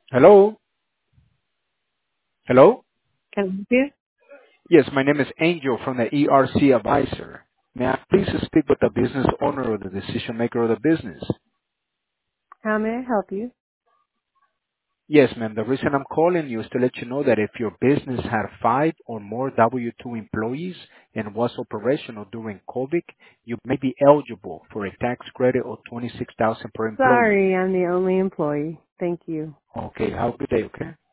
Hello? Hello? Can I help you? Yes, my name is Angel from the ERC Advisor. May I please speak with the business owner or the decision maker of the business? How may I help you? Yes, ma'am. The reason I'm calling you is to let you know that if your business had 5 or more W-2 employees and was operational during COVID, you may be eligible for a tax credit of $26,000 per employee. Sorry, I'm the only employee. Thank you. Okay, have a good day, okay?